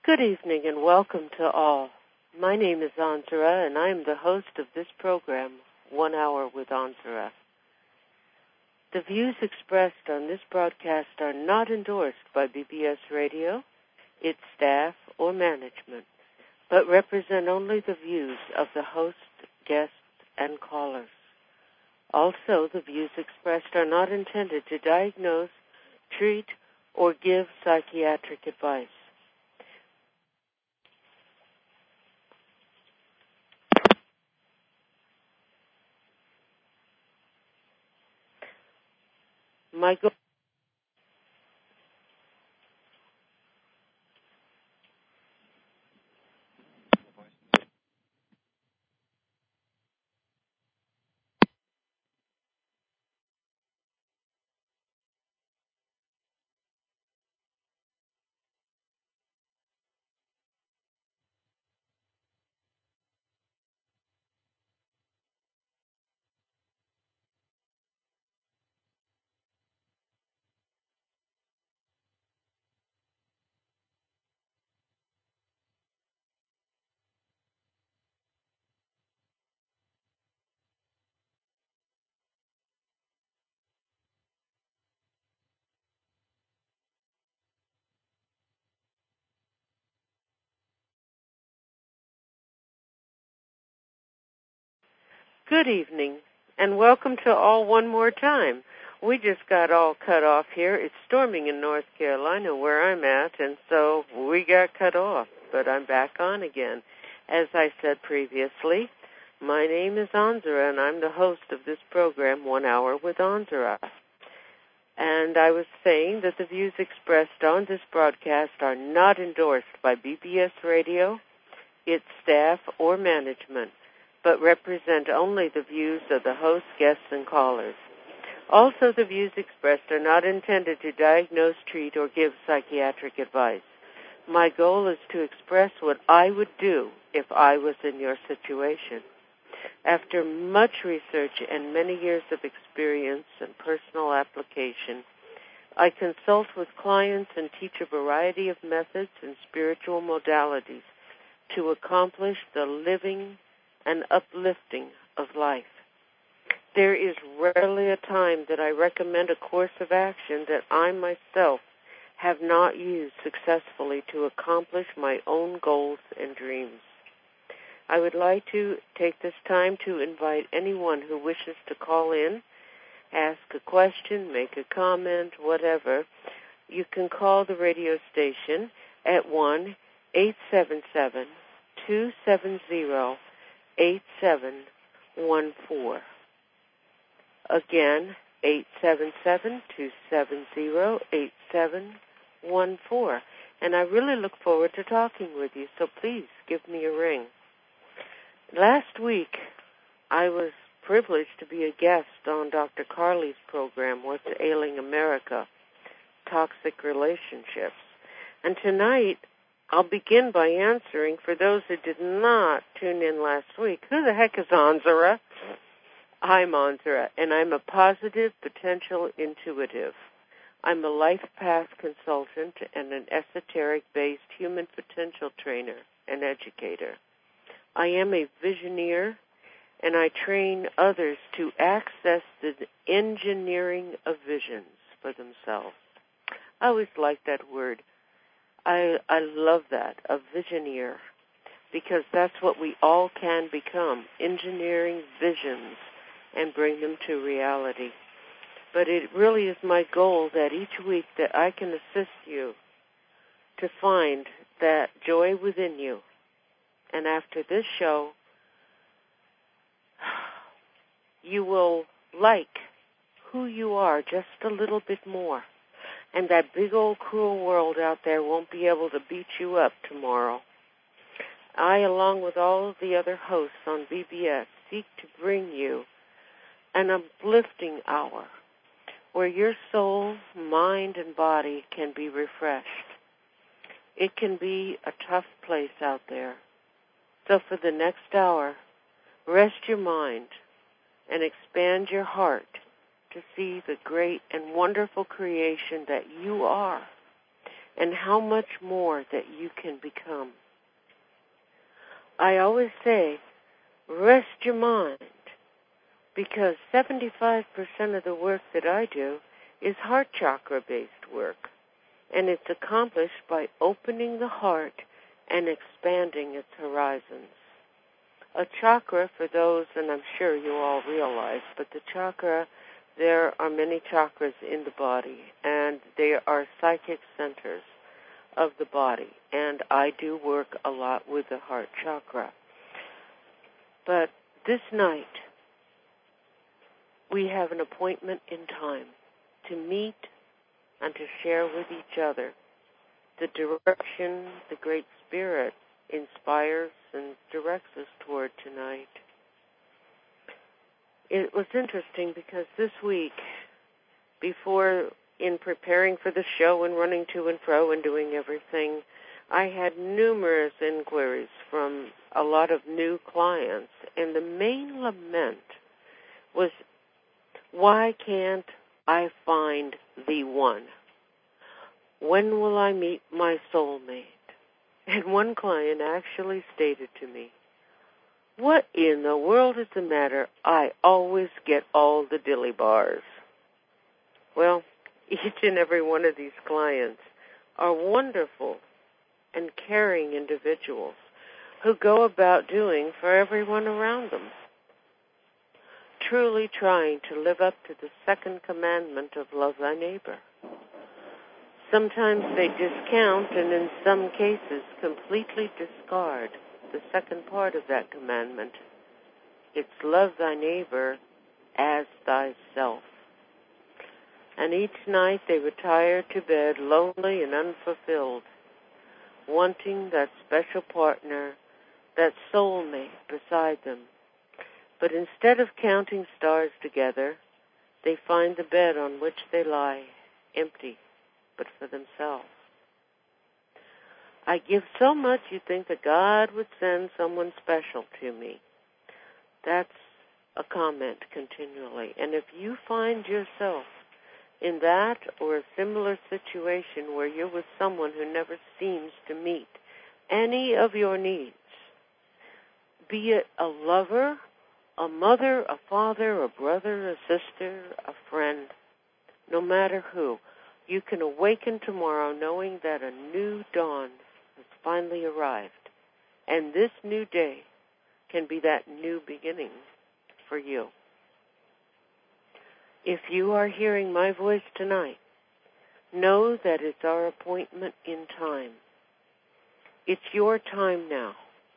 Good evening and welcome to all. My name is Anzara and I am the host of this program, 1 Hour with Anzara. The views expressed on this broadcast are not endorsed by BBS Radio, its staff, or management, but represent only the views of the host, guests, and callers. Also, the views expressed are not intended to diagnose, treat, or give psychiatric advice. My goal Good evening, and welcome to all one more time. We just got all cut off here. It's storming in North Carolina where I'm at, and so we got cut off, but I'm back on again. As I said previously, my name is Anzara, and I'm the host of this program, 1 Hour with Anzara. And I was saying that the views expressed on this broadcast are not endorsed by BBS Radio, its staff, or management, but represent only the views of the host, guests, and callers. Also, the views expressed are not intended to diagnose, treat, or give psychiatric advice. My goal is to express what I would do if I was in your situation. After much research and many years of experience and personal application, I consult with clients and teach a variety of methods and spiritual modalities to accomplish the living and uplifting of life. There is rarely a time that I recommend a course of action that I myself have not used successfully to accomplish my own goals and dreams. I would like to take this time to invite anyone who wishes to call in, ask a question, make a comment, whatever. You can call the radio station at 1-877-270-8714. Again, 877-270-8714. And I really look forward to talking with you, so please give me a ring. Last week, I was privileged to be a guest on Dr. Carley's program, What's Ailing America? Toxic Relationships. And tonight, I'll begin by answering, for those who did not tune in last week, who the heck is Anzara? I'm Anzara, and I'm a positive potential intuitive. I'm a life path consultant and an esoteric-based human potential trainer and educator. I am a visioneer, and I train others to access the engineering of visions for themselves. I always like that word. I love that, a visioneer, because that's what we all can become, engineering visions and bring them to reality. But it really is my goal that each week that I can assist you to find that joy within you. And after this show, you will like who you are just a little bit more. And that big old cruel world out there won't be able to beat you up tomorrow. I, along with all of the other hosts on BBS, seek to bring you an uplifting hour where your soul, mind, and body can be refreshed. It can be a tough place out there. So for the next hour, rest your mind and expand your heart to see the great and wonderful creation that you are. and how much more that you can become. I always say, rest your mind, because 75% of the work that I do is heart chakra-based work, and it's accomplished by opening the heart and expanding its horizons. A chakra, for those, and I'm sure you all realize, but the chakra, there are many chakras in the body, and they are psychic centers of the body, and I do work a lot with the heart chakra. But this night, we have an appointment in time to meet and to share with each other the direction the Great Spirit inspires and directs us toward tonight. It was interesting because this week, before in preparing for the show and running to and fro and doing everything, I had numerous inquiries from a lot of new clients, and the main lament was, why can't I find the one? When will I meet my soulmate? And one client actually stated to me, what in the world is the matter? I always get all the dilly bars. Well, each and every one of these clients are wonderful and caring individuals who go about doing for everyone around them, truly trying to live up to the second commandment of love thy neighbor. Sometimes they discount and in some cases completely discard the second part of that commandment. It's love thy neighbor as thyself. And each night they retire to bed lonely and unfulfilled, wanting that special partner, that soulmate beside them. But instead of counting stars together, they find the bed on which they lie empty, but for themselves. I give so much you'd think that God would send someone special to me. That's a comment continually. And if you find yourself in that or a similar situation where you're with someone who never seems to meet any of your needs, be it a lover, a mother, a father, a brother, a sister, a friend, no matter who, you can awaken tomorrow knowing that a new dawn has finally arrived. And this new day can be that new beginning for you. If you are hearing my voice tonight, know that it's our appointment in time. It's your time now.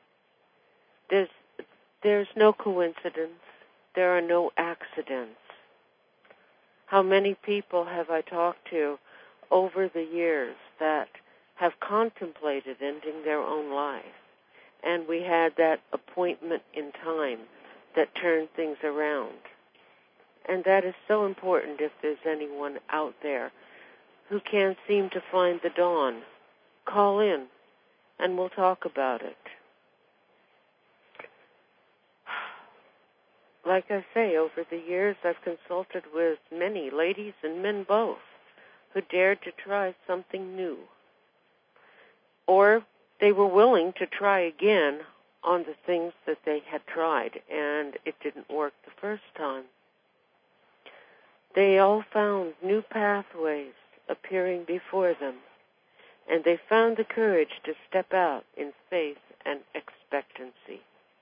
There's no coincidence. There are no accidents. How many people have I talked to over the years that have contemplated ending their own life? And we had that appointment in time that turned things around. And that is so important if there's anyone out there who can't seem to find the dawn. Call in and we'll talk about it. Like I say, over the years I've consulted with many ladies and men both who dared to try something new. Or they were willing to try again on the things that they had tried, and it didn't work the first time. They all found new pathways appearing before them, and they found the courage to step out in faith and expectancy.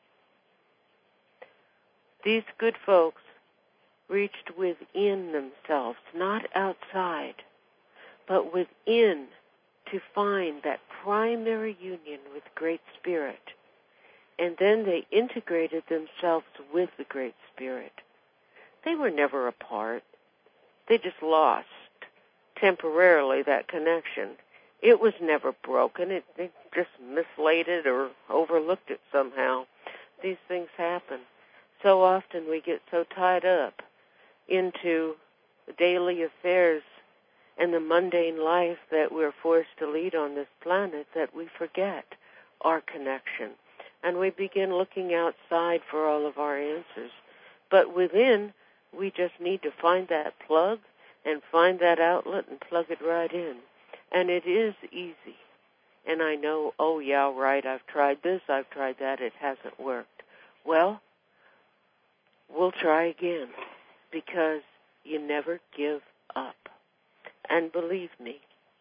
These good folks reached within themselves, not outside, but within, to find that primary union with Great Spirit. And then they integrated themselves with the Great Spirit. They were never apart. They just lost temporarily that connection. It was never broken. They just mislaid it or overlooked it somehow. These things happen. So often we get so tied up into daily affairs and the mundane life that we're forced to lead on this planet that we forget our connection. And we begin looking outside for all of our answers. But within, we just need to find that plug and find that outlet and plug it right in. And it is easy. And I know, oh yeah, right, I've tried this, I've tried that, it hasn't worked. Well, we'll try again, because you never give up. And believe me,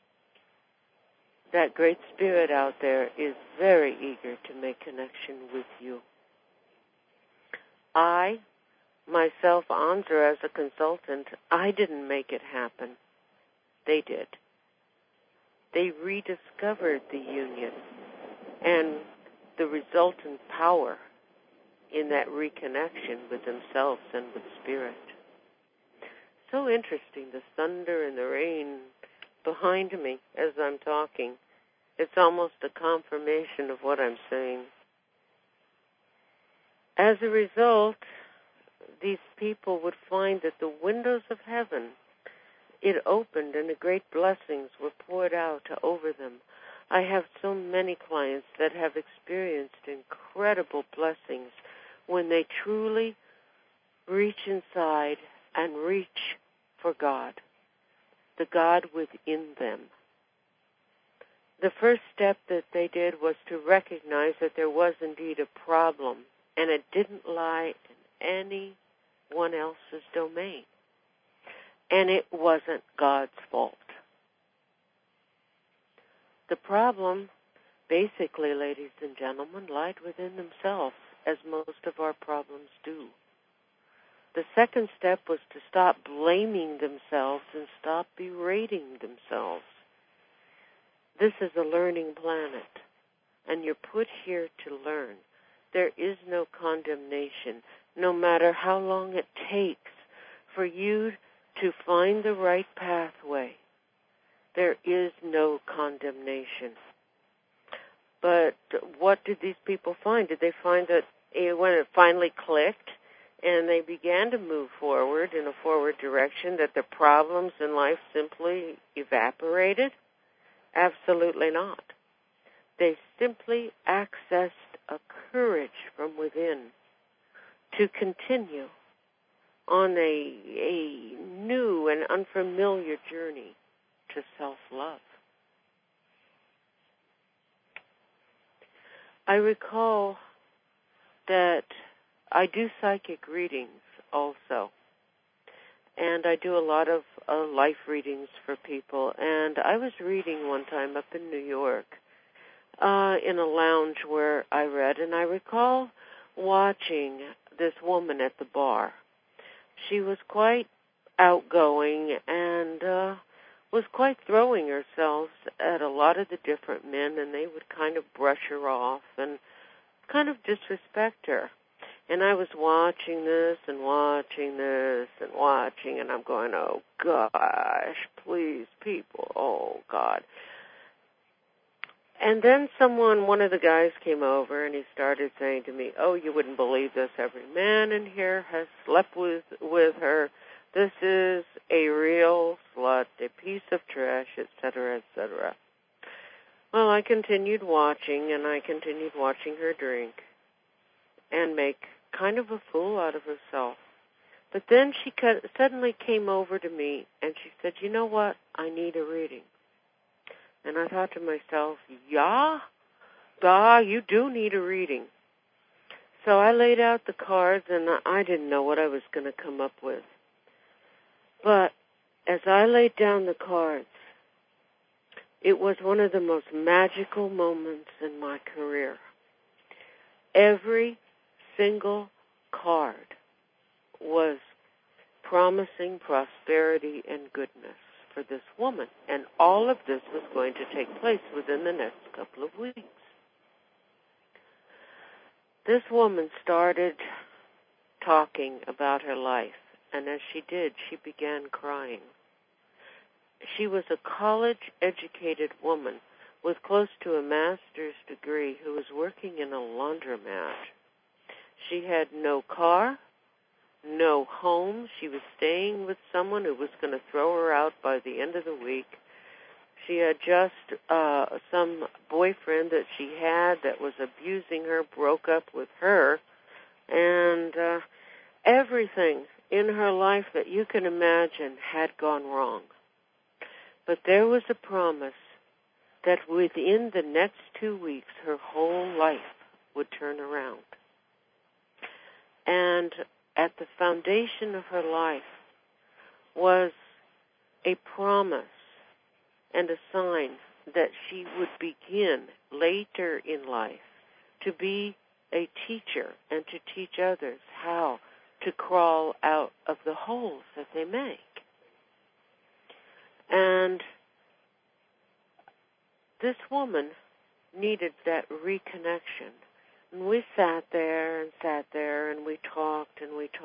that great spirit out there is very eager to make connection with you. I, myself, Anzra, as a consultant, I didn't make it happen. They did. They rediscovered the union and the resultant power in that reconnection with themselves and with spirit. So interesting, the thunder and the rain behind me as I'm talking. It's almost a confirmation of what I'm saying. As a result, these people would find that the windows of heaven, it opened and the great blessings were poured out over them. I have so many clients that have experienced incredible blessings when they truly reach inside and reach for God, the God within them. The first step that they did was to recognize that there was indeed a problem, and it didn't lie in anyone else's domain. And it wasn't God's fault. The problem, basically, ladies and gentlemen, lied within themselves, as most of our problems do. The second step was to stop blaming themselves and stop berating themselves. This is a learning planet, and you're put here to learn. There is no condemnation, no matter how long it takes for you to find the right pathway. There is no condemnation. But what did these people find? Did they find that when it finally clicked and they began to move forward in a forward direction, that the problems in life simply evaporated? Absolutely not. They simply accessed a courage from within to continue on a new and unfamiliar journey to self-love. I recall that I do psychic readings also, and I do a lot of life readings for people. And I was reading one time up in New York in a lounge where I read, and I recall watching this woman at the bar. She was quite outgoing and was quite throwing herself at a lot of the different men, and they would kind of brush her off and kind of disrespect her. And I was watching this and watching this and watching, and I'm going, oh, gosh, please, people, oh, God. And then one of the guys came over, and he started saying to me, oh, you wouldn't believe this. Every man in here has slept with her. This is a real slut, a piece of trash, etc., etc. Well, I continued watching, and I continued watching her drink and make kind of a fool out of herself. But then she suddenly came over to me, and she said, you know what? I need a reading. And I thought to myself, yeah, you do need a reading. So I laid out the cards, and I didn't know what I was going to come up with. But as I laid down the cards, it was one of the most magical moments in my career. Every single card was promising prosperity and goodness for this woman. And all of this was going to take place within the next couple of weeks. This woman started talking about her life, and as she did, she began crying. She was a college-educated woman with close to a master's degree who was working in a laundromat. She had no car, no home. She was staying with someone who was going to throw her out by the end of the week. She had just some boyfriend that she had that was abusing her, broke up with her, and everything in her life that you can imagine had gone wrong. But there was a promise that within the next 2 weeks, her whole life would turn around. And at the foundation of her life was a promise and a sign that she would begin later in life to be a teacher and to teach others how to crawl out of the holes that they make. And this woman needed that reconnection. And we sat there, and we talked,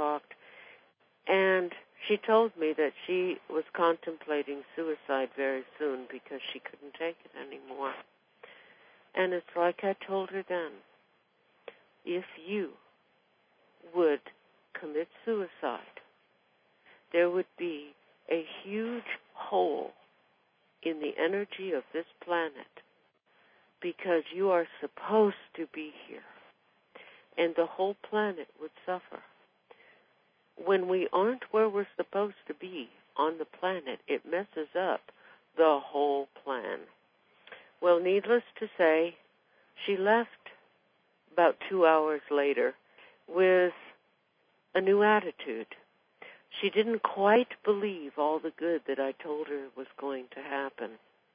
and she told me that she was contemplating suicide very soon because she couldn't take it anymore. And it's like I told her then, if you would commit suicide, there would be a huge hole in the energy of this planet because you are supposed to be here, and the whole planet would suffer. When we aren't where we're supposed to be on the planet, it messes up the whole plan. Well, needless to say, she left about 2 hours later with a new attitude. She didn't quite believe all the good that I told her was going to happen.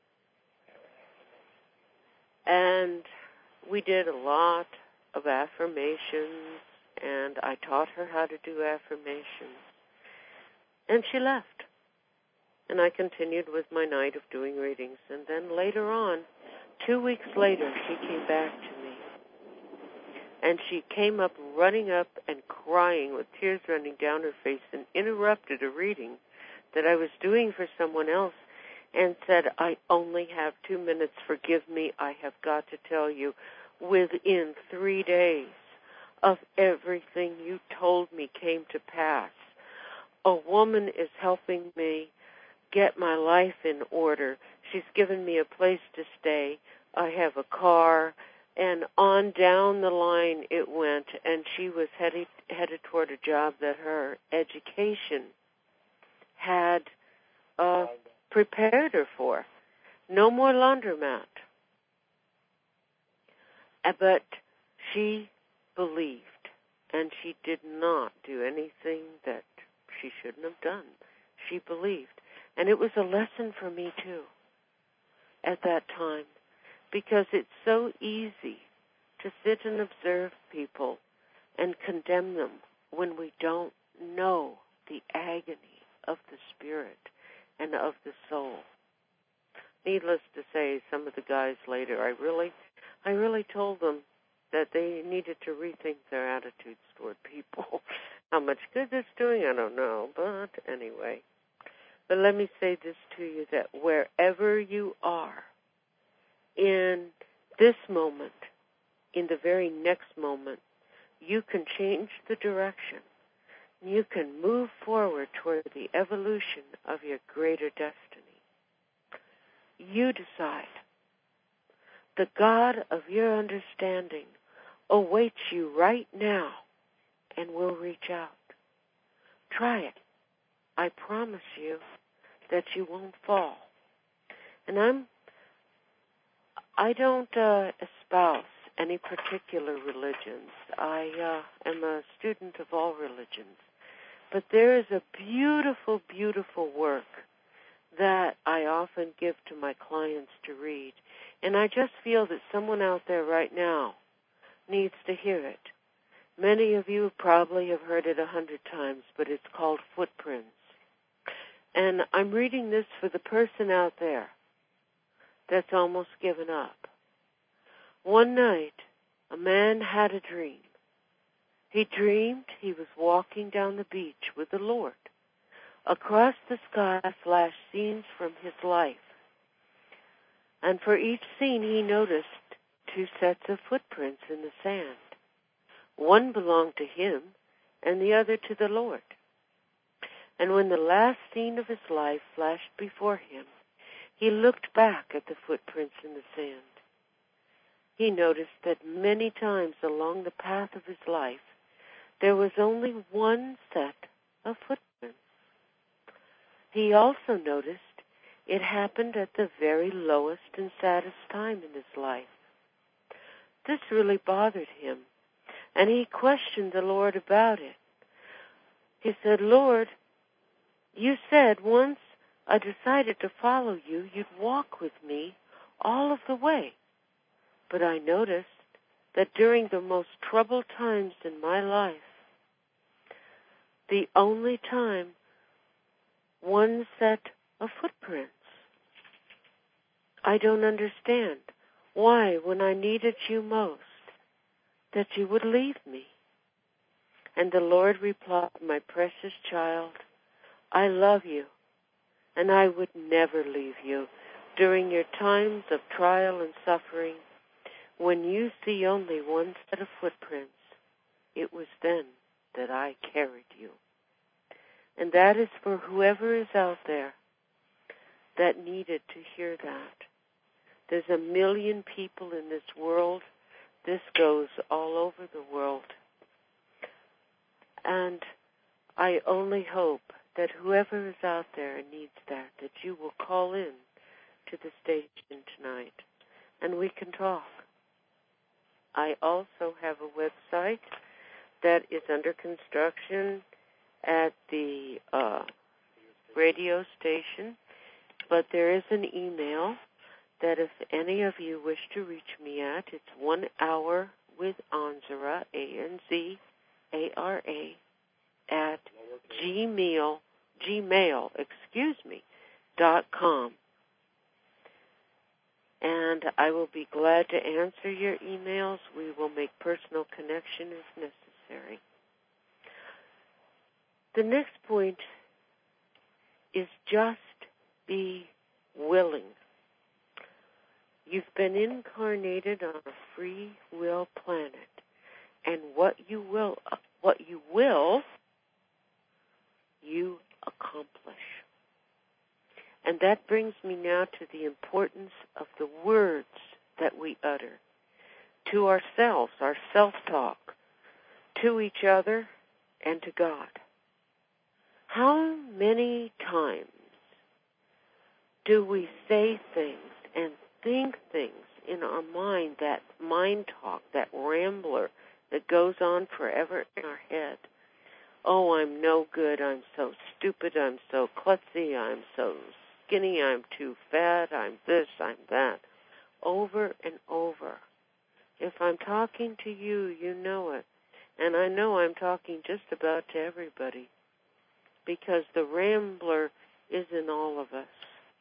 And we did a lot of affirmations, and I taught her how to do affirmations. And she left. And I continued with my night of doing readings. And then later on, 2 weeks later, she came back to me. And she came up, running up and crying with tears running down her face, and interrupted a reading that I was doing for someone else and said, I only have 2 minutes. Forgive me. I have got to tell you, within 3 days of everything you told me came to pass, a woman is helping me get my life in order. She's given me a place to stay. I have a car. And on down the line it went, and she was headed toward a job that her education had prepared her for. No more laundromat. But she believed, and she did not do anything that she shouldn't have done. She believed. And it was a lesson for me, too, at that time. Because it's so easy to sit and observe people and condemn them when we don't know the agony of the spirit and of the soul. Needless to say, some of the guys later, I really told them that they needed to rethink their attitudes toward people. How much good that's doing, I don't know, but anyway. But let me say this to you, that wherever you are, in this moment, in the very next moment, you can change the direction. You can move forward toward the evolution of your greater destiny. You decide. The God of your understanding awaits you right now and will reach out. Try it. I promise you that you won't fall. And I don't espouse any particular religions. I am a student of all religions. But there is a beautiful, beautiful work that I often give to my clients to read. And I just feel that someone out there right now needs to hear it. Many of you probably have heard it 100 times, but it's called Footprints. And I'm reading this for the person out there that's almost given up. One night, a man had a dream. He dreamed he was walking down the beach with the Lord. Across the sky flashed scenes from his life. And for each scene he noticed 2 sets of footprints in the sand. One belonged to him and the other to the Lord. And when the last scene of his life flashed before him, he looked back at the footprints in the sand. He noticed that many times along the path of his life, there was only one set of footprints. He also noticed It happened at the very lowest and saddest time in his life. This really bothered him, and he questioned the Lord about it. He said, Lord, you said once I decided to follow you, you'd walk with me all of the way. But I noticed that during the most troubled times in my life, the only time one set of footprints. I don't understand why, when I needed you most, that you would leave me. And the Lord replied, my precious child, I love you, and I would never leave you during your times of trial and suffering. When you see only one set of footprints, it was then that I carried you. And that is for whoever is out there that needed to hear that. There's 1 million people in this world. This goes all over the world. And I only hope that whoever is out there and needs that you will call in to the station tonight and we can talk. I also have a website that is under construction at the radio station, but there is an email that if any of you wish to reach me at, it's 1 hour with Anzara, ANZARA, at gmail.com. And I will be glad to answer your emails. We will make personal connection if necessary. The next point is just be willing. You've been incarnated on a free will planet, and what you will, you accomplish. And that brings me now to the importance of the words that we utter to ourselves, our self-talk, to each other, and to God. How many times do we say things and think things in our mind, that mind talk, that rambler that goes on forever in our head? Oh, I'm no good, I'm so stupid, I'm so klutzy, I'm so skinny, I'm too fat, I'm this, I'm that. Over and over. If I'm talking to you, you know it. And I know I'm talking just about to everybody, because the rambler is in all of us.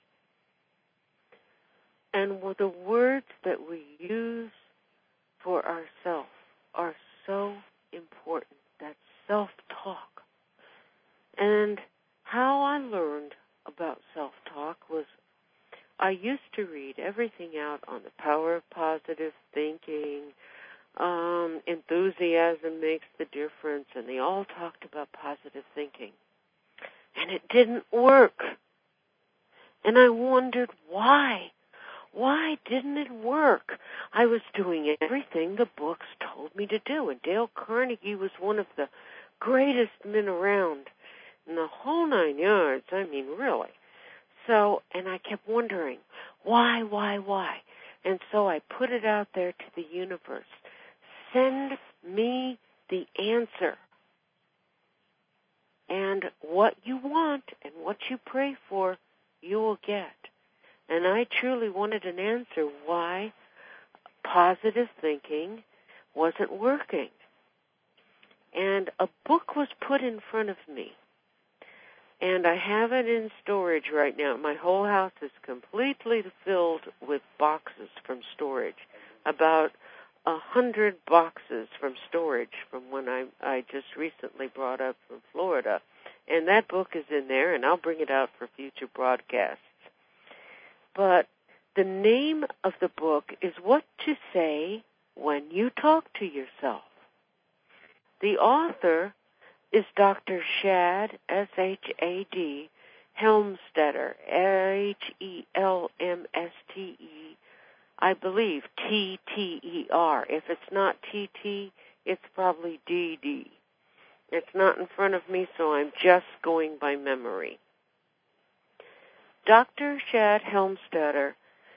And the words that we use for ourselves are so important, that self-talk. And how I learned about self-talk was I used to read everything out on the power of positive thinking, enthusiasm makes the difference, and they all talked about positive thinking. And it didn't work. And I wondered why. Why didn't it work? I was doing everything the books told me to do, and Dale Carnegie was one of the greatest men around in the whole 9 yards. I mean, really. So, and I kept wondering, why? And so I put it out there to the universe. Send me the answer. And what you want and what you pray for, you will get. And I truly wanted an answer why positive thinking wasn't working. And a book was put in front of me. And I have it in storage right now. My whole house is completely filled with boxes from storage. About 100 boxes from storage from when I just recently brought up from Florida. And that book is in there, and I'll bring it out for future broadcasts. But the name of the book is What to Say When You Talk to Yourself. The author is Dr. Shad, S-H-A-D, Helmstetter, H-E-L-M-S-T-E, I believe T-T-E-R. If it's not T-T, it's probably D-D. It's not in front of me, so I'm just going by memory. Dr. Shad Helmstetter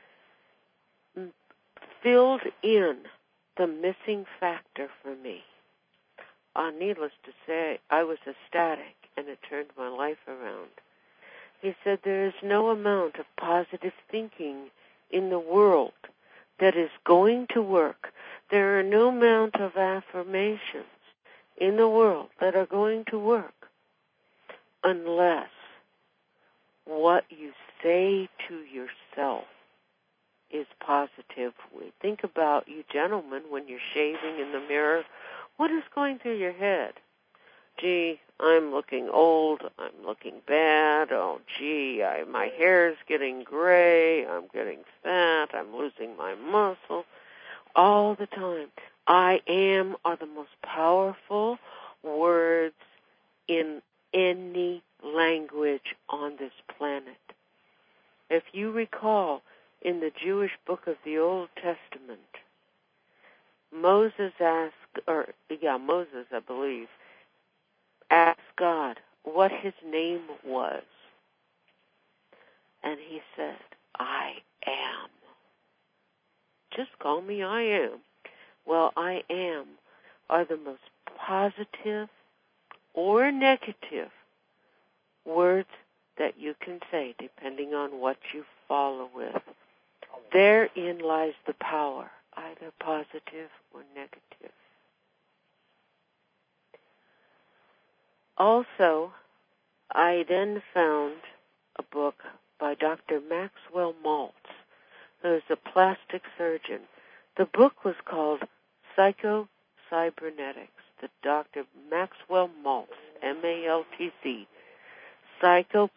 filled in the missing factor for me. Needless to say, I was ecstatic, and it turned my life around. He said there is no amount of positive thinking in the world that is going to work. There are no amount of affirmations in the world that are going to work unless what you say to yourself is positive. Think about you gentlemen when you're shaving in the mirror. What is going through your head? Gee, I'm looking old. I'm looking bad. Oh, gee, my hair's getting gray. I'm getting fat. I'm losing my muscle. All the time. I am are the most powerful words in any language on this planet. If you recall, in the Jewish book of the Old Testament, Moses, I believe, asked God what his name was. And he said, I am. Just call me I am. Well, I am are the most positive or negative words that you can say, depending on what you follow with. Therein lies the power, either positive or negative. Also, I then found a book by Dr. Maxwell Maltz, who is a plastic surgeon. The book was called Psycho-Cybernetics. The Dr. Maxwell Maltz, M-A-L-T-Z, Psycho,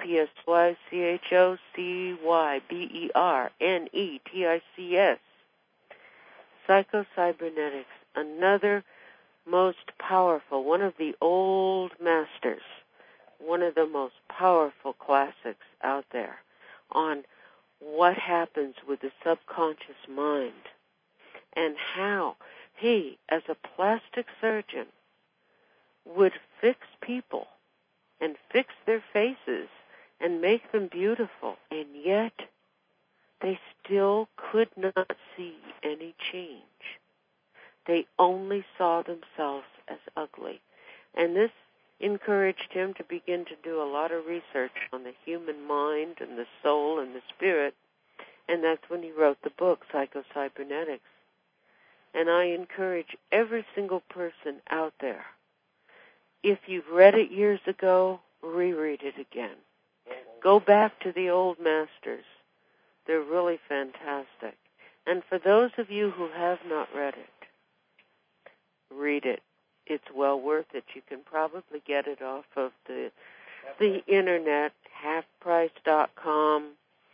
P-S-Y-C-H-O-C-Y-B-E-R-N-E-T-I-C-S. Psycho-Cybernetics, another most powerful, one of the old masters, one of the most powerful classics out there on what happens with the subconscious mind and how he, as a plastic surgeon, would fix people and fix their faces and make them beautiful, and yet they still could not see any change. They only saw themselves as ugly. And this encouraged him to begin to do a lot of research on the human mind and the soul and the spirit, and that's when he wrote the book, Psycho-Cybernetics. And I encourage every single person out there, if you've read it years ago, reread it again. Go back to the old masters. They're really fantastic. And for those of you who have not read it, read it. It's well worth it. You can probably get it off of the internet, halfprice.com,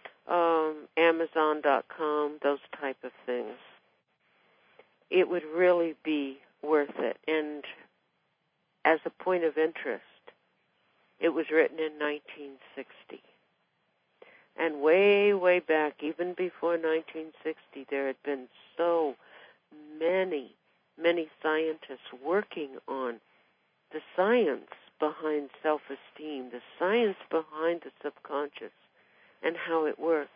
Amazon.com, those type of things. It would really be worth it. And as a point of interest, it was written in 1960. And way, way back, even before 1960, there had been so many scientists working on the science behind self-esteem, the science behind the subconscious, and how it works.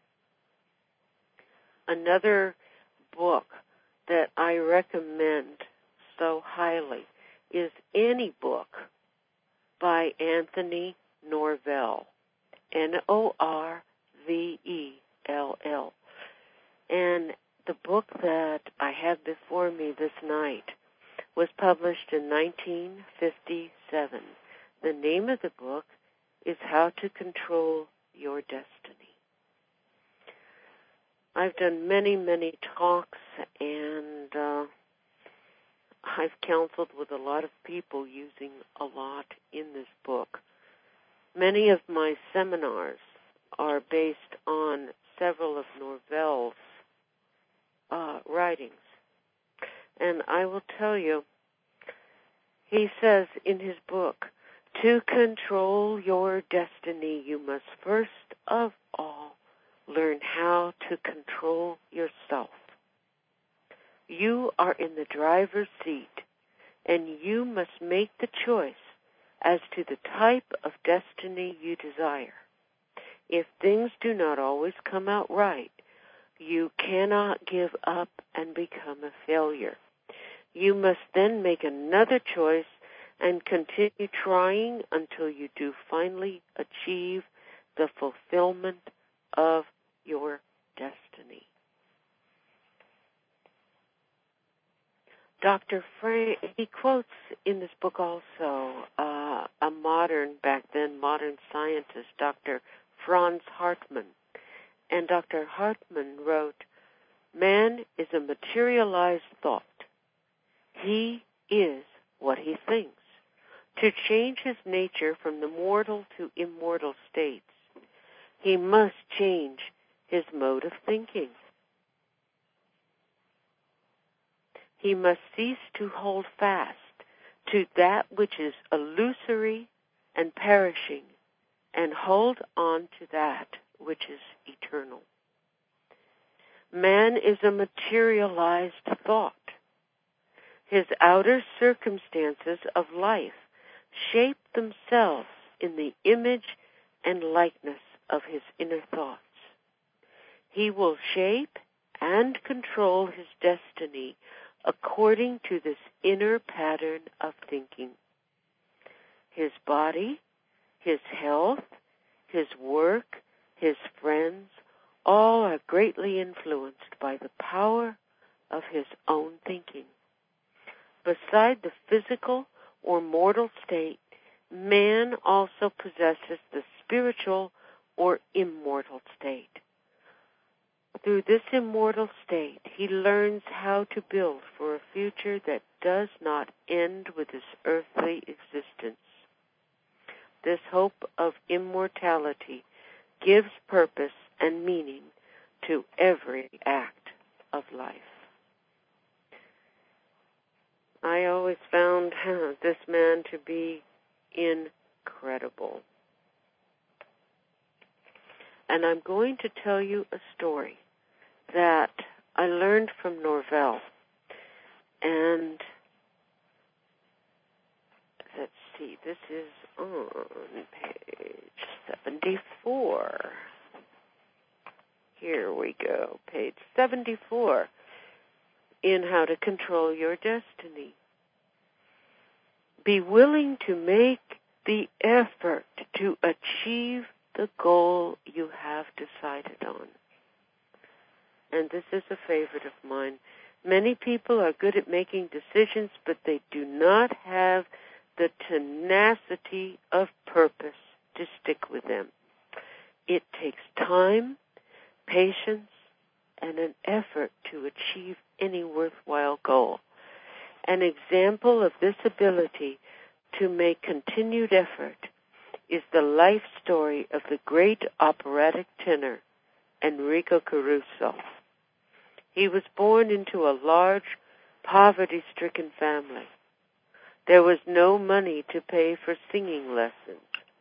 Another book that I recommend so highly is any book by Anthony Norvell, Norvell. And the book that I have before me this night was published in 1957. The name of the book is How to Control Your Destiny. I've done many talks, and I've counseled with a lot of people using a lot in this book. Many of my seminars are based on several of Norvell's writings. And I will tell you, he says in his book, to control your destiny, you must first of all learn how to control yourself. You are in the driver's seat, and you must make the choice as to the type of destiny you desire. If things do not always come out right, you cannot give up and become a failure. You must then make another choice and continue trying until you do finally achieve the fulfillment of your destiny. Dr. Frank, he quotes in this book also a modern scientist, Dr. Franz Hartmann. And Dr. Hartmann wrote, "Man is a materialized thought. He is what he thinks. To change his nature from the mortal to immortal states, he must change his mode of thinking. He must cease to hold fast to that which is illusory and perishing, and hold on to that which is eternal. Man is a materialized thought. His outer circumstances of life shape themselves in the image and likeness of his inner thoughts. He will shape and control his destiny according to this inner pattern of thinking. His body, his health, his work, his friends, all are greatly influenced by the power of his own thinking. Beside the physical or mortal state, man also possesses the spiritual or immortal state. Through this immortal state, he learns how to build for a future that does not end with his earthly existence. This hope of immortality gives purpose and meaning to every act of life." I always found this man to be incredible. And I'm going to tell you a story that I learned from Norvell. And let's see, this is on page 74. Here we go, page 74, in How to Control Your Destiny. Be willing to make the effort to achieve the goal you have decided on. And this is a favorite of mine. Many people are good at making decisions, but they do not have the tenacity of purpose to stick with them. It takes time, patience, and an effort to achieve any worthwhile goal. An example of this ability to make continued effort is the life story of the great operatic tenor Enrico Caruso. He was born into a large, poverty-stricken family. There was no money to pay for singing lessons.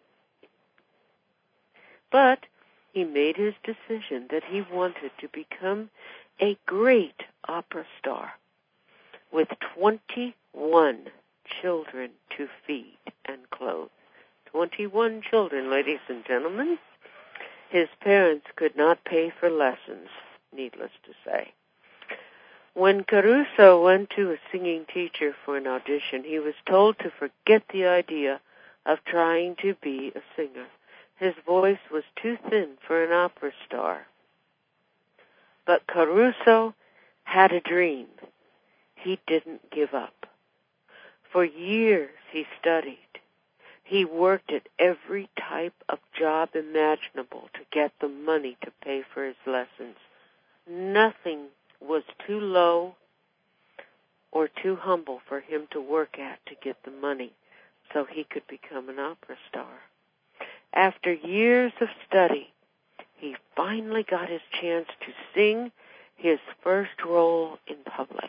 But he made his decision that he wanted to become a great opera star with 21 children to feed and clothe. 21 children, ladies and gentlemen. His parents could not pay for lessons, needless to say. When Caruso went to a singing teacher for an audition, he was told to forget the idea of trying to be a singer. His voice was too thin for an opera star. But Caruso had a dream. He didn't give up. For years he studied. He worked at every type of job imaginable to get the money to pay for his lessons. Nothing was too low or too humble for him to work at to get the money so he could become an opera star. After years of study, he finally got his chance to sing his first role in public.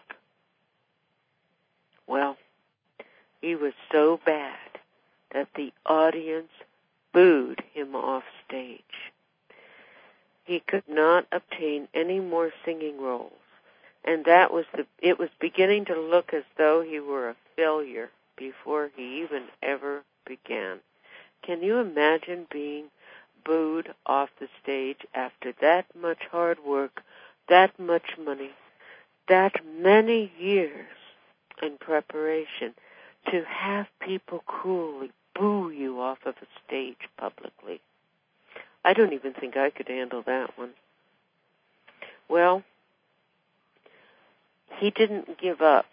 Well, he was so bad that the audience booed him off stage. He could not obtain any more singing roles, and it was beginning to look as though he were a failure before he even ever began. Can you imagine being booed off the stage after that much hard work, that much money, that many years in preparation, to have people cruelly boo you off of a stage publicly. I don't even think I could handle that one. Well, he didn't give up.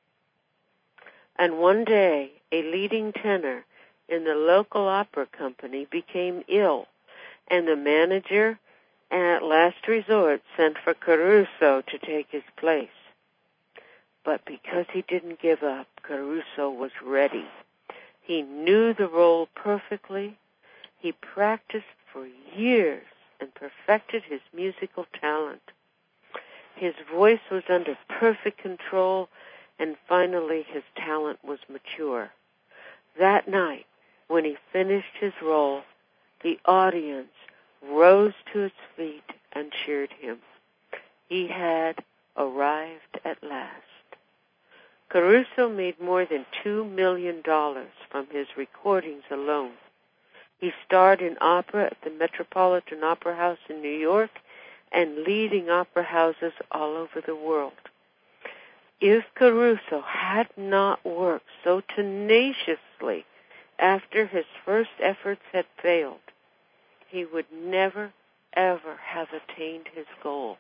And one day, a leading tenor in the local opera company became ill, and the manager, at last resort, sent for Caruso to take his place. But because he didn't give up, Caruso was ready. He knew the role perfectly. He practiced for years and perfected his musical talent. His voice was under perfect control, and finally his talent was mature. That night, when he finished his role, the audience rose to its feet and cheered him. He had arrived at last. Caruso made more than $2 million from his recordings alone. He starred in opera at the Metropolitan Opera House in New York and leading opera houses all over the world. If Caruso had not worked so tenaciously after his first efforts had failed, he would never, ever have attained his goal.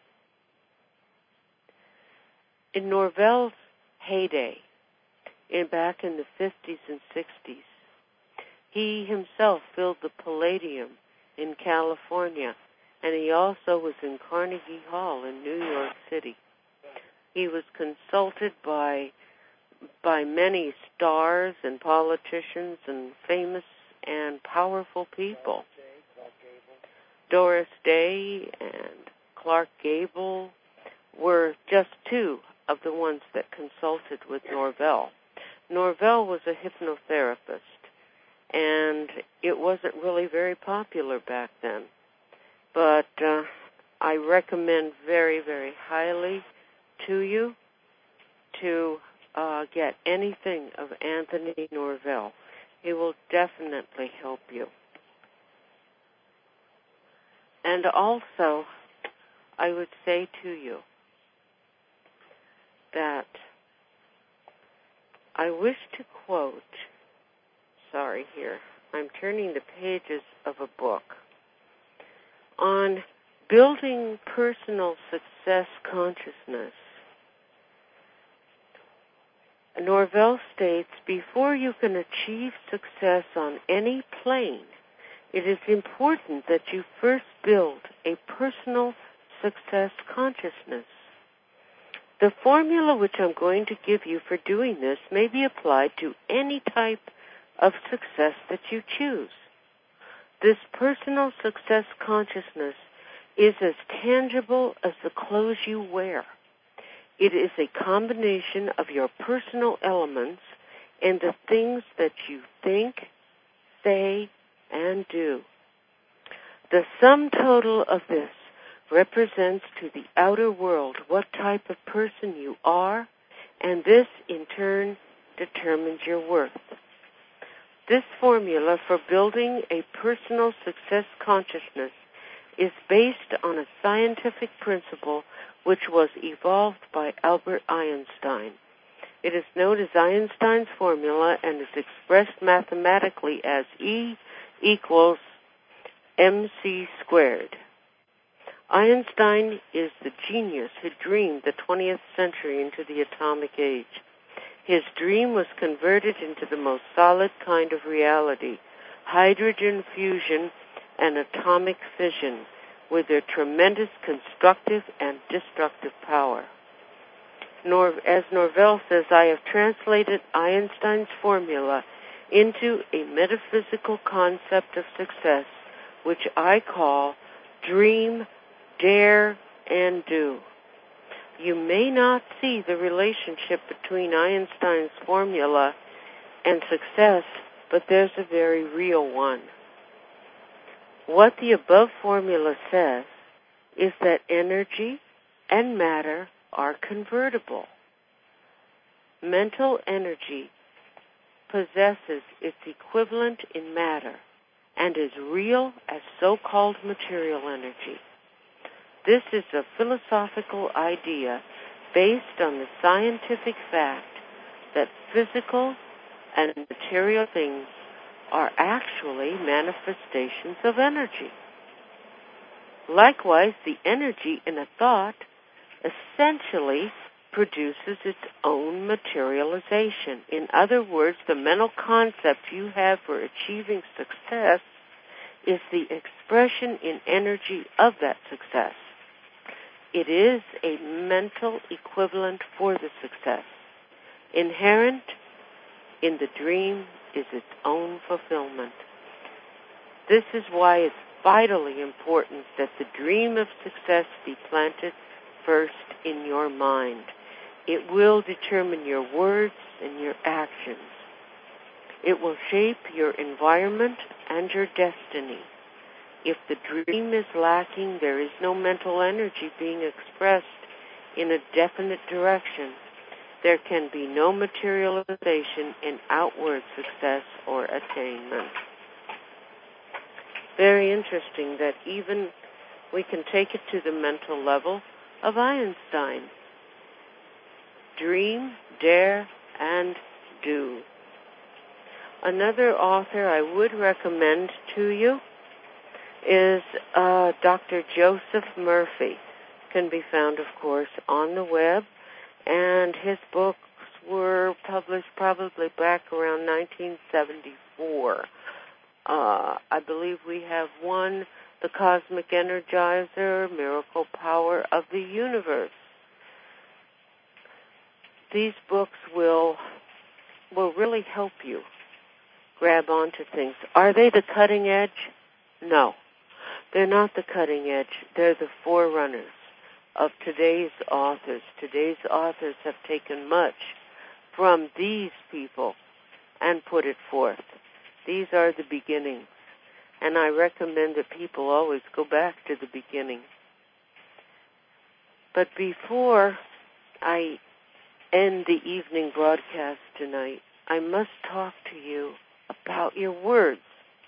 In Norvell's heyday, back in the 50s and 60s, he himself filled the Palladium in California, and he also was in Carnegie Hall in New York City. He was consulted by many stars and politicians and famous and powerful people. Doris Day and Clark Gable were just two of the ones that consulted with Norvell. Norvell was a hypnotherapist, and it wasn't really very popular back then. But I recommend very, very highly to you to get anything of Anthony Norvell. He will definitely help you. And also, I would say to you that I wish to quote, I'm turning the pages of a book on building personal success consciousness. Norvell states, before you can achieve success on any plane, it is important that you first build a personal success consciousness. The formula which I'm going to give you for doing this may be applied to any type of success that you choose. This personal success consciousness is as tangible as the clothes you wear. It is a combination of your personal elements and the things that you think, say, and do. The sum total of this represents to the outer world what type of person you are, and this, in turn, determines your worth. This formula for building a personal success consciousness is based on a scientific principle which was evolved by Albert Einstein. It is known as Einstein's formula and is expressed mathematically as E equals mc squared. Einstein is the genius who dreamed the 20th century into the atomic age. His dream was converted into the most solid kind of reality, hydrogen fusion and atomic fission, with their tremendous constructive and destructive power. As Norvell says, I have translated Einstein's formula into a metaphysical concept of success, which I call dream, dare, and do. You may not see the relationship between Einstein's formula and success, but there's a very real one. What the above formula says is that energy and matter are convertible. Mental energy possesses its equivalent in matter, and as real as so-called material energy. This is a philosophical idea based on the scientific fact that physical and material things are actually manifestations of energy. Likewise, the energy in a thought essentially produces its own materialization. In other words, the mental concept you have for achieving success is the expression in energy of that success. It is a mental equivalent for the success. Inherent in the dream is its own fulfillment. This is why it's vitally important that the dream of success be planted first in your mind. It will determine your words and your actions. It will shape your environment and your destiny. If the dream is lacking, there is no mental energy being expressed in a definite direction. There can be no materialization in outward success or attainment. Very interesting that even we can take it to the mental level of Einstein. Dream, dare, and do. Another author I would recommend to you is Dr. Joseph Murphy. Can be found, of course, on the web, and his books were published probably back around 1974. I believe we have one, The Cosmic Energizer, Miracle Power of the Universe. These books will really help you grab onto things. Are they the cutting edge? No. They're not the cutting edge. They're the forerunners of today's authors. Today's authors have taken much from these people and put it forth. These are the beginnings, and I recommend that people always go back to the beginning. But before I end the evening broadcast tonight, I must talk to you about your words.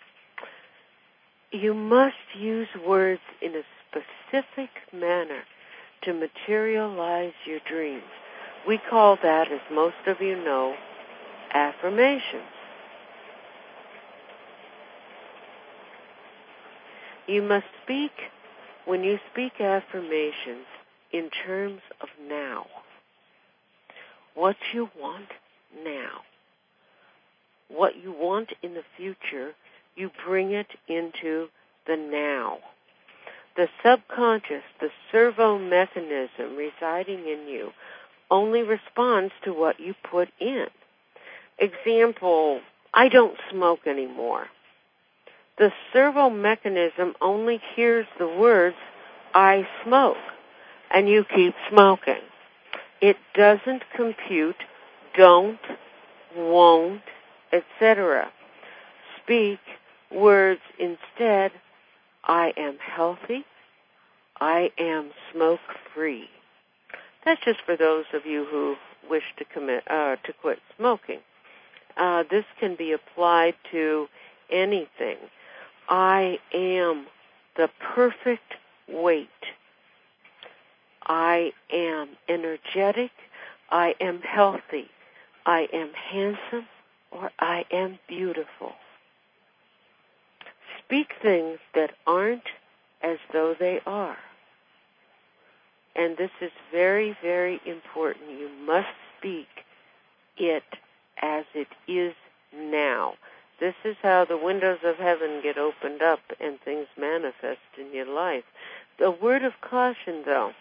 You must use words in a specific manner to materialize your dreams. We call that, as most of you know, affirmations. You must speak, when you speak affirmations, in terms of now. What you want now. What you want in the future, you bring it into the now. The subconscious, the servo mechanism residing in you, only responds to what you put in. Example, I don't smoke anymore. The servo mechanism only hears the words, I smoke, and you keep smoking. It doesn't compute, don't, won't, etc. Speak words instead, I am healthy, I am smoke-free. That's just for those of you who wish to quit smoking. This can be applied to anything. I am the perfect weight. I am energetic. I am healthy. I am handsome, or I am beautiful. Speak things that aren't as though they are. And this is very, very important. You must speak it as it is now. This is how the windows of heaven get opened up and things manifest in your life. The word of caution, though.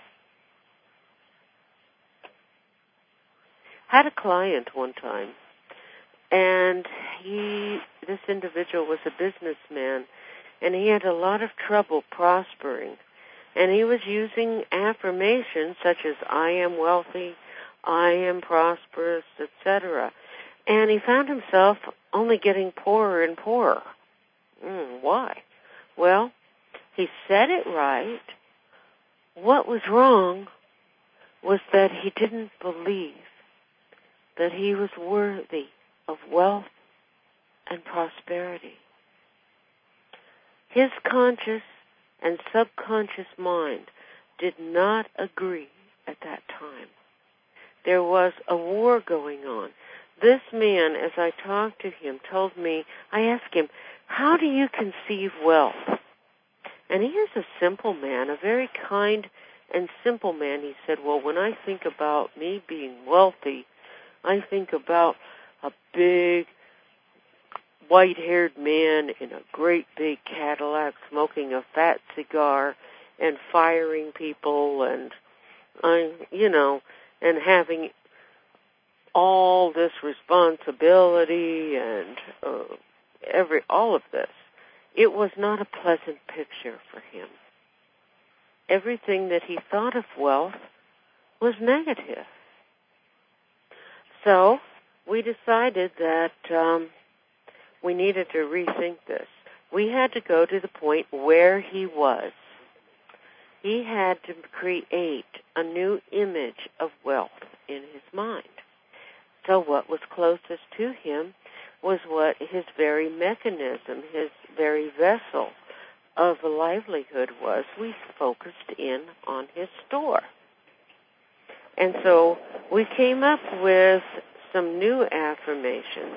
Had a client one time, and this individual was a businessman, and he had a lot of trouble prospering. And he was using affirmations such as, I am wealthy, I am prosperous, etc. And he found himself only getting poorer and poorer. Why? Well, he said it right. What was wrong was that he didn't believe that he was worthy of wealth and prosperity. His conscious and subconscious mind did not agree at that time. There was a war going on. This man, as I talked to him, told me, I asked him, how do you conceive wealth? And he is a simple man, a very kind and simple man. He said, well, when I think about me being wealthy, I think about a big, white-haired man in a great big Cadillac smoking a fat cigar and firing people and having all this responsibility and all of this. It was not a pleasant picture for him. Everything that he thought of wealth was negative. So we decided that we needed to rethink this. We had to go to the point where he was. He had to create a new image of wealth in his mind. So what was closest to him was what his very mechanism, his very vessel of a livelihood was. We focused in on his store. And so we came up with some new affirmations.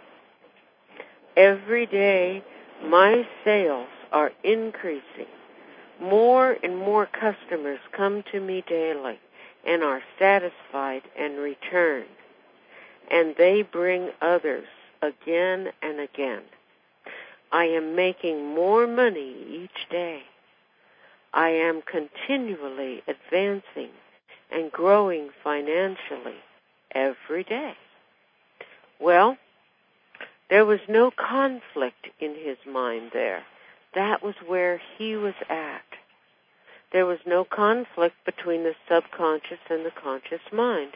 Every day, my sales are increasing. More and more customers come to me daily and are satisfied and return. And they bring others again and again. I am making more money each day. I am continually advancing and growing financially every day. Well, there was no conflict in his mind there. That was where he was at. There was no conflict between the subconscious and the conscious mind.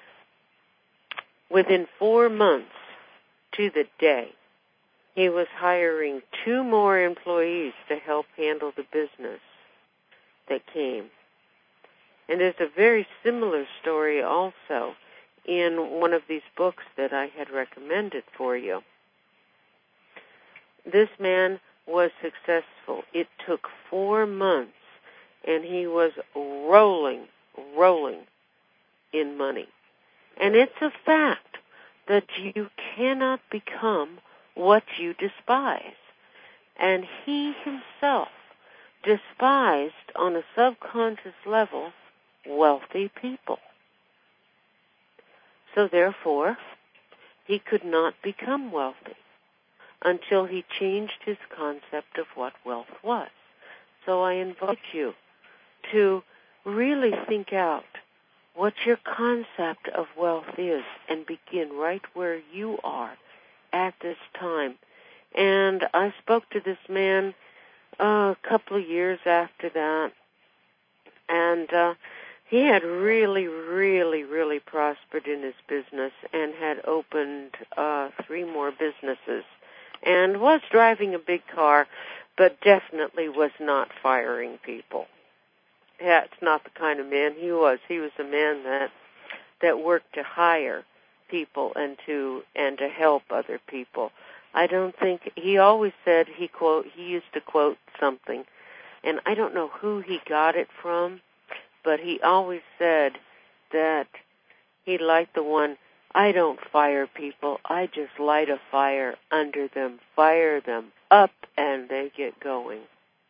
Within 4 months to the day, he was hiring 2 more employees to help handle the business that came. And there's a very similar story also in one of these books that I had recommended for you. This man was successful. It took 4 months, and he was rolling in money. And it's a fact that you cannot become what you despise. And he himself despised, on a subconscious level, wealthy people. So therefore, he could not become wealthy until he changed his concept of what wealth was. So I invite you to really think out what your concept of wealth is and begin right where you are at this time. And I spoke to this man a couple of years after that, and he had really prospered in his business and had opened 3 more businesses and was driving a big car, but definitely was not firing people. Yeah, it's not the kind of man he was. He was a man that worked to hire people and to help other people. I don't think he always said he used to quote something, and I don't know who he got it from, but he always said that he liked the one, I don't fire people, I just light a fire under them, fire them up, and they get going.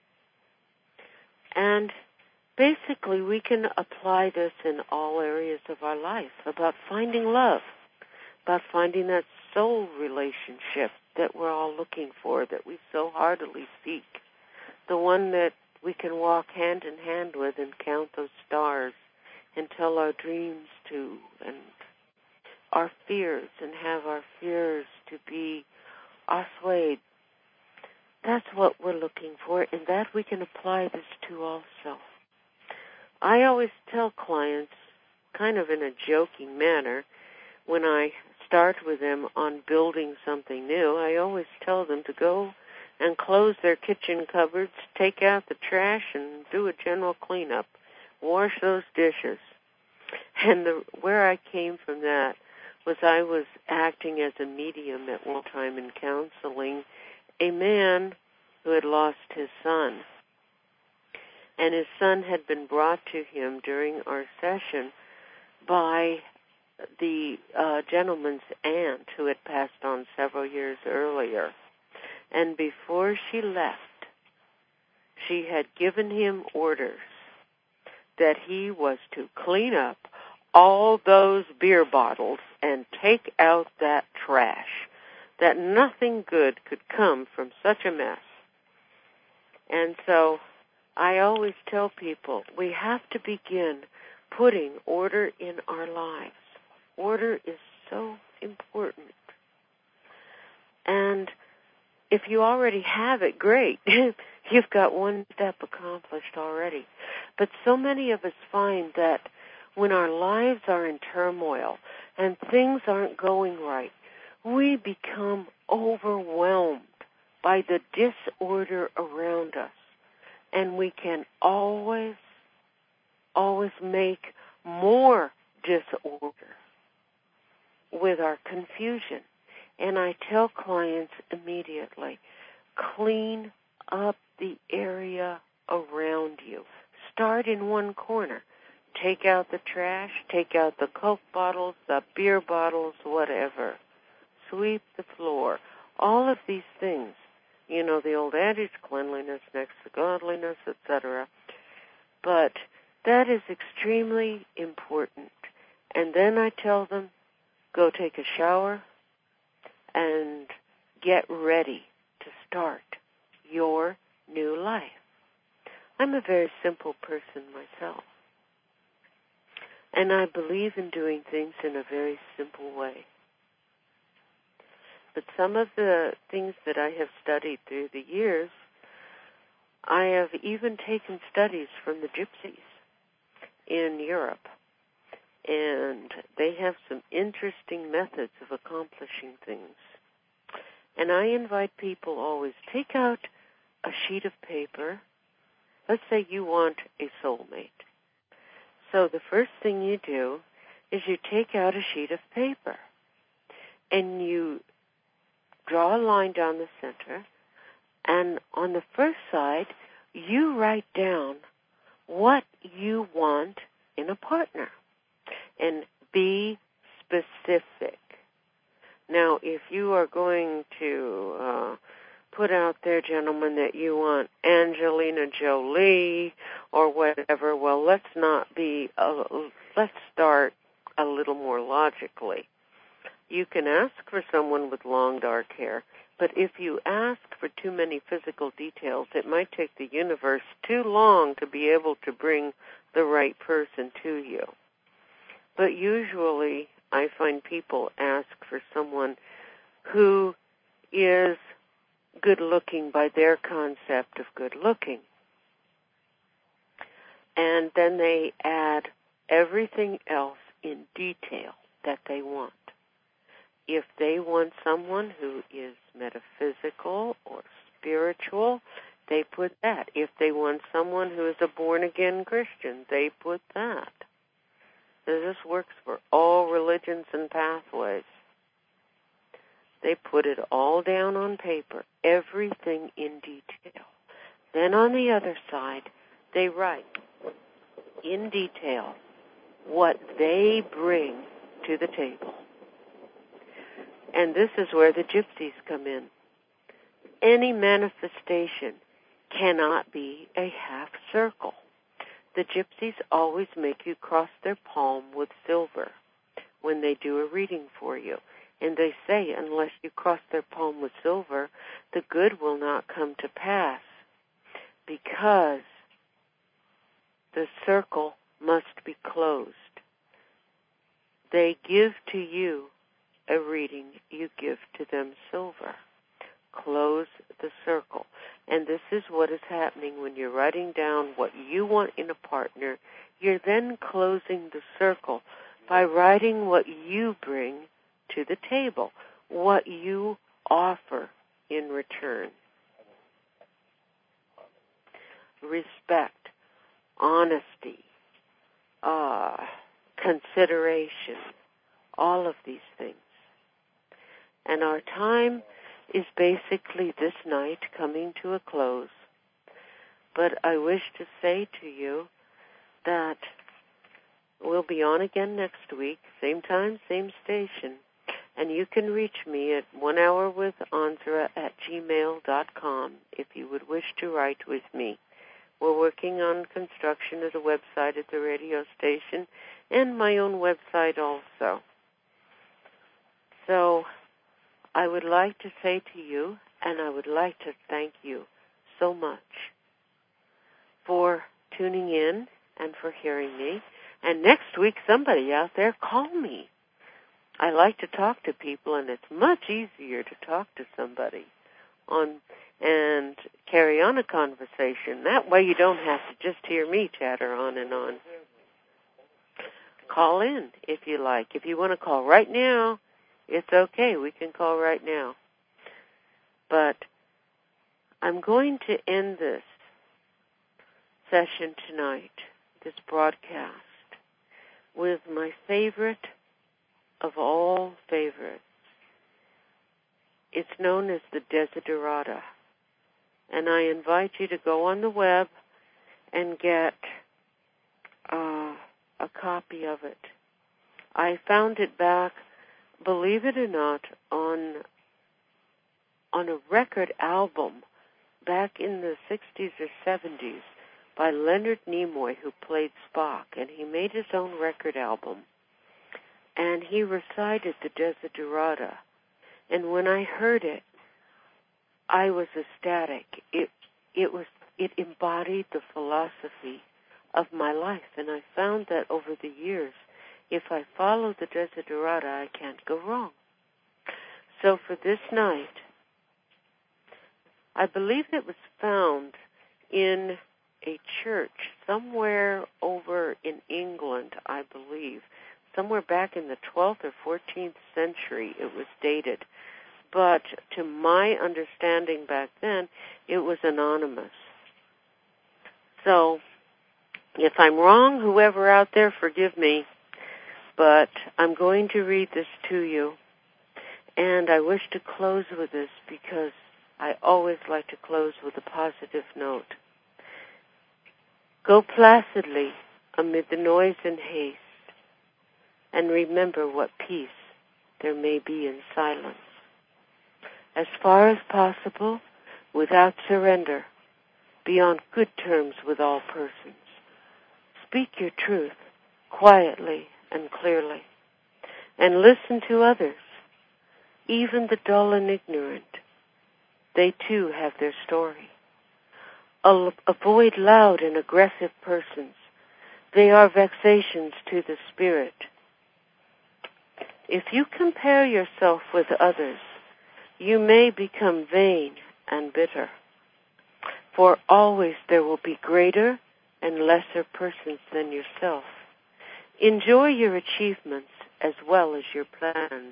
And basically, we can apply this in all areas of our life, about finding love, about finding that soul relationship that we're all looking for, that we so heartily seek, the one that we can walk hand in hand with and count those stars and tell our dreams to, and our fears, and have our fears to be assuaged. That's what we're looking for, and that we can apply this to also. I always tell clients, kind of in a joking manner, when I start with them on building something new, I always tell them to go and close their kitchen cupboards, take out the trash, and do a general cleanup. Wash those dishes. And where I came from that was I was acting as a medium at one time in counseling a man who had lost his son. And his son had been brought to him during our session by the gentleman's aunt who had passed on several years earlier. And before she left, she had given him orders that he was to clean up all those beer bottles and take out that trash, that nothing good could come from such a mess. And so I always tell people we have to begin putting order in our lives. Order is so important. And if you already have it, great. You've got one step accomplished already. But so many of us find that when our lives are in turmoil and things aren't going right, we become overwhelmed by the disorder around us. And we can always make more disorder with our confusion. And I tell clients immediately, clean up the area around you. Start in one corner. Take out the trash, take out the Coke bottles, the beer bottles, whatever. Sweep the floor. All of these things. You know, the old adage, cleanliness next to godliness, etc. But that is extremely important. And then I tell them, go take a shower and get ready to start your new life. I'm a very simple person myself. And I believe in doing things in a very simple way. But some of the things that I have studied through the years, I have even taken studies from the gypsies in Europe. And they have some interesting methods of accomplishing things. And I invite people always, take out a sheet of paper. Let's say you want a soulmate. So the first thing you do is you take out a sheet of paper and you draw a line down the center, and on the first side, you write down what you want in a partner. And be specific. Now, if you are going to put out there, gentlemen, that you want Angelina Jolie or whatever, well, let's start a little more logically. You can ask for someone with long dark hair, but if you ask for too many physical details, it might take the universe too long to be able to bring the right person to you. But usually I find people ask for someone who is good-looking by their concept of good-looking. And then they add everything else in detail that they want. If they want someone who is metaphysical or spiritual, they put that. If they want someone who is a born-again Christian, they put that. This works for all religions and pathways. They put it all down on paper, everything in detail. Then on the other side, they write in detail what they bring to the table. And this is where the gypsies come in. Any manifestation cannot be a half circle. The gypsies always make you cross their palm with silver when they do a reading for you. And they say, unless you cross their palm with silver, the good will not come to pass, because the circle must be closed. They give to you a reading, you give to them silver. Close the circle. And this is what is happening when you're writing down what you want in a partner. You're then closing the circle by writing what you bring to the table, what you offer in return. Respect, honesty, consideration, all of these things. And our time is basically this night coming to a close. But I wish to say to you that we'll be on again next week, same time, same station. And you can reach me at onehourwithAnsara@gmail.com if you would wish to write with me. We're working on construction of the website at the radio station and my own website also. So I would like to say to you, and I would like to thank you so much for tuning in and for hearing me. And next week, somebody out there, call me. I like to talk to people, and it's much easier to talk to somebody and carry on a conversation. That way you don't have to just hear me chatter on and on. Call in if you like. If you want to call right now, it's okay. We can call right now. But I'm going to end this session tonight, this broadcast, with my favorite of all favorites. It's known as the Desiderata. And I invite you to go on the web and get a copy of it. I found it back, believe it or not, on a record album back in the 60s or 70s by Leonard Nimoy, who played Spock, and he made his own record album. And he recited the Desiderata. And when I heard it, I was ecstatic. It embodied the philosophy of my life, and I found that over the years, if I follow the Desiderata, I can't go wrong. So for this night, I believe it was found in a church somewhere over in England, I believe. Somewhere back in the 12th or 14th century it was dated. But to my understanding back then, it was anonymous. So if I'm wrong, whoever out there, forgive me. But I'm going to read this to you. And I wish to close with this because I always like to close with a positive note. Go placidly amid the noise and haste, and remember what peace there may be in silence. As far as possible, without surrender, be on good terms with all persons. Speak your truth quietly and clearly, and listen to others, even the dull and ignorant. They too have their story. Avoid loud and aggressive persons. They are vexations to the spirit. If you compare yourself with others, you may become vain and bitter. For always there will be greater and lesser persons than yourself. Enjoy your achievements as well as your plans.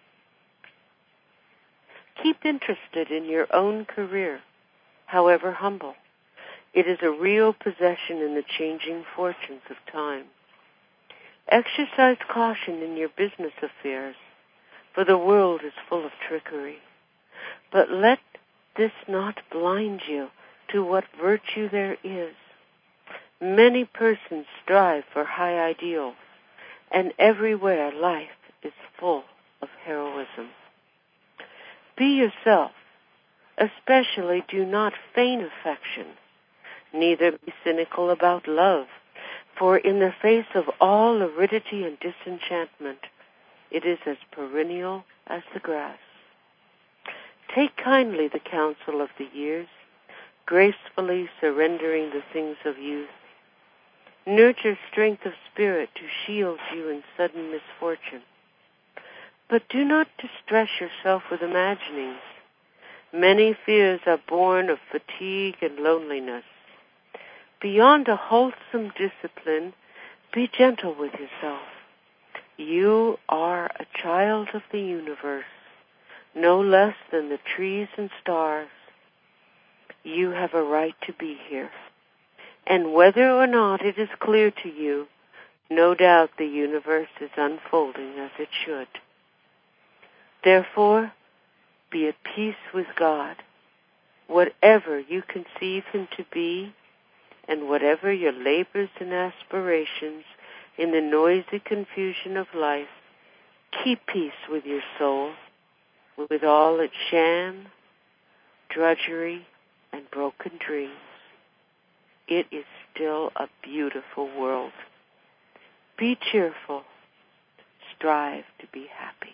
Keep interested in your own career, however humble. It is a real possession in the changing fortunes of time. Exercise caution in your business affairs, for the world is full of trickery. But let this not blind you to what virtue there is. Many persons strive for high ideals, and everywhere life is full of heroism. Be yourself, especially do not feign affection, neither be cynical about love, for in the face of all aridity and disenchantment, it is as perennial as the grass. Take kindly the counsel of the years, gracefully surrendering the things of youth. Nurture strength of spirit to shield you in sudden misfortune. But do not distress yourself with imaginings. Many fears are born of fatigue and loneliness. Beyond a wholesome discipline, be gentle with yourself. You are a child of the universe, no less than the trees and stars. You have a right to be here. And whether or not it is clear to you, no doubt the universe is unfolding as it should. Therefore, be at peace with God, whatever you conceive him to be, and whatever your labors and aspirations in the noisy confusion of life, keep peace with your soul, with all its sham, drudgery, and broken dreams. It is still a beautiful world. Be cheerful. Strive to be happy.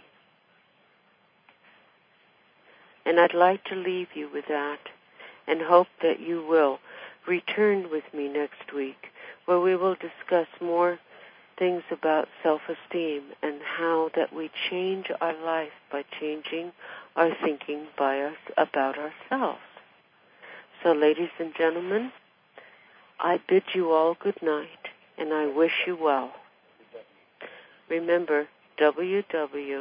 And I'd like to leave you with that and hope that you will return with me next week, where we will discuss more things about self-esteem and how that we change our life by changing our thinking about ourselves. So, ladies and gentlemen, I bid you all good night, and I wish you well. Remember, www.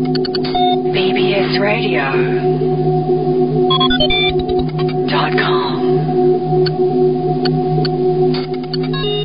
BBSradio.com